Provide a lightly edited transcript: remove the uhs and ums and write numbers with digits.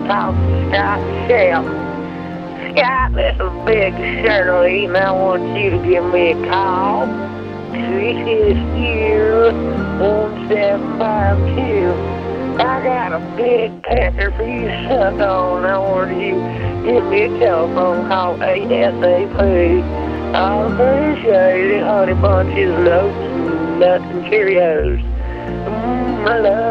talk to Scott Shell. Scott, this is Big Shirley, and I want you to give me a call. This is here 1752. I got a big pecker for you to suck on. I want you to give me a telephone call ASAP. I appreciate it, honey bunches, notes, nuts, and Cheerios. I love